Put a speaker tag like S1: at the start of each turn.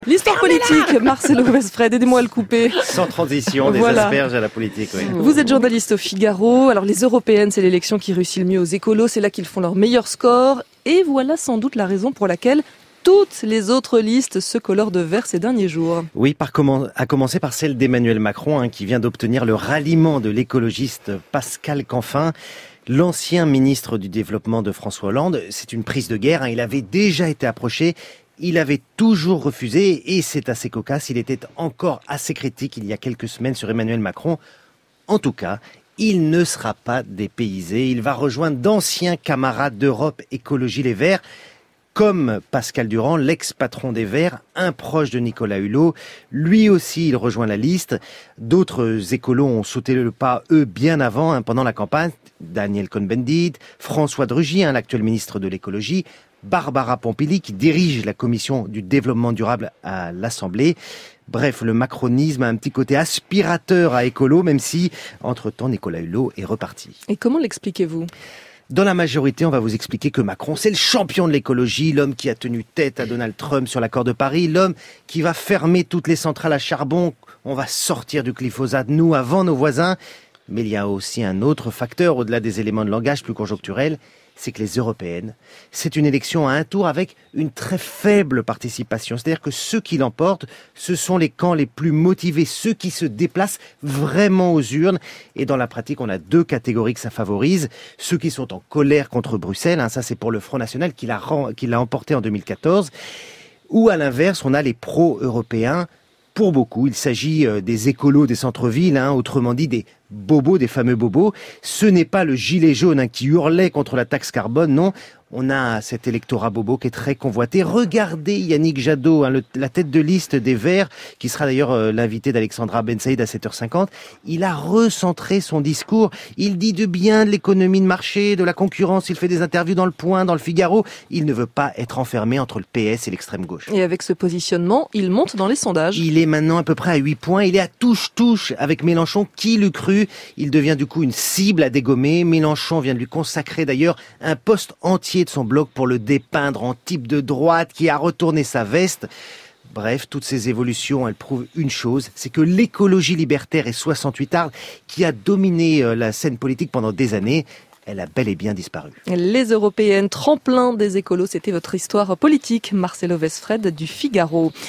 S1: L'histoire politique, Marcelo Vesfred, aidez-moi à le couper.
S2: Sans transition, des asperges à la politique. Oui.
S1: Vous êtes journaliste au Figaro. Alors les européennes, c'est l'élection qui réussit le mieux aux écolos. C'est là qu'ils font leur meilleur score. Et voilà sans doute la raison pour laquelle toutes les autres listes se colorent de vert ces derniers jours.
S2: Oui, à commencer par celle d'Emmanuel Macron, qui vient d'obtenir le ralliement de l'écologiste Pascal Canfin. L'ancien ministre du Développement de François Hollande, c'est une prise de guerre. Il avait déjà été approché. Il avait toujours refusé et c'est assez cocasse. Il était encore assez critique il y a quelques semaines sur Emmanuel Macron. En tout cas, il ne sera pas dépaysé. Il va rejoindre d'anciens camarades d'Europe Écologie Les Verts, comme Pascal Durand, l'ex-patron des Verts, un proche de Nicolas Hulot. Lui aussi, il rejoint la liste. D'autres écolos ont sauté le pas, eux, bien avant, pendant la campagne. Daniel Cohn-Bendit, François de Rugy, l'actuel ministre de l'écologie, Barbara Pompili, qui dirige la commission du développement durable à l'Assemblée. Bref, le macronisme a un petit côté aspirateur à écolo, même si, entre-temps, Nicolas Hulot est reparti.
S1: Et comment l'expliquez-vous ?
S2: Dans la majorité, on va vous expliquer que Macron, c'est le champion de l'écologie, l'homme qui a tenu tête à Donald Trump sur l'accord de Paris, l'homme qui va fermer toutes les centrales à charbon. On va sortir du glyphosate, nous, avant nos voisins. Mais il y a aussi un autre facteur, au-delà des éléments de langage plus conjoncturels, c'est que les européennes, c'est une élection à un tour avec une très faible participation. C'est-à-dire que ceux qui l'emportent, ce sont les camps les plus motivés, ceux qui se déplacent vraiment aux urnes. Et dans la pratique, on a deux catégories que ça favorise. Ceux qui sont en colère contre Bruxelles, ça c'est pour le Front National qui l'a emporté en 2014. Ou à l'inverse, on a les pro-européens. Pour beaucoup, il s'agit des écolos des centres-villes, autrement dit des bobos, des fameux bobos. Ce n'est pas le gilet jaune qui hurlait contre la taxe carbone, non. On a cet électorat bobo qui est très convoité. Regardez Yannick Jadot, la tête de liste des Verts, qui sera d'ailleurs l'invité d'Alexandra Ben Saïd à 7h50. Il a recentré son discours. Il dit du bien de l'économie de marché, de la concurrence. Il fait des interviews dans Le Point, dans Le Figaro. Il ne veut pas être enfermé entre le PS et l'extrême gauche.
S1: Et avec ce positionnement, il monte dans les sondages.
S2: Il est maintenant à peu près à 8 points. Il est à touche-touche avec Mélenchon. Qui l'eût cru ? Il devient du coup une cible à dégommer. Mélenchon vient de lui consacrer d'ailleurs un poste entier de son blog pour le dépeindre en type de droite qui a retourné sa veste. Bref, toutes ces évolutions, elles prouvent une chose, c'est que l'écologie libertaire et 68 Ardes, qui a dominé la scène politique pendant des années, elle a bel et bien disparu.
S1: Les européennes, tremplin des écolos, c'était votre histoire politique, Marcelo Vesfred du Figaro.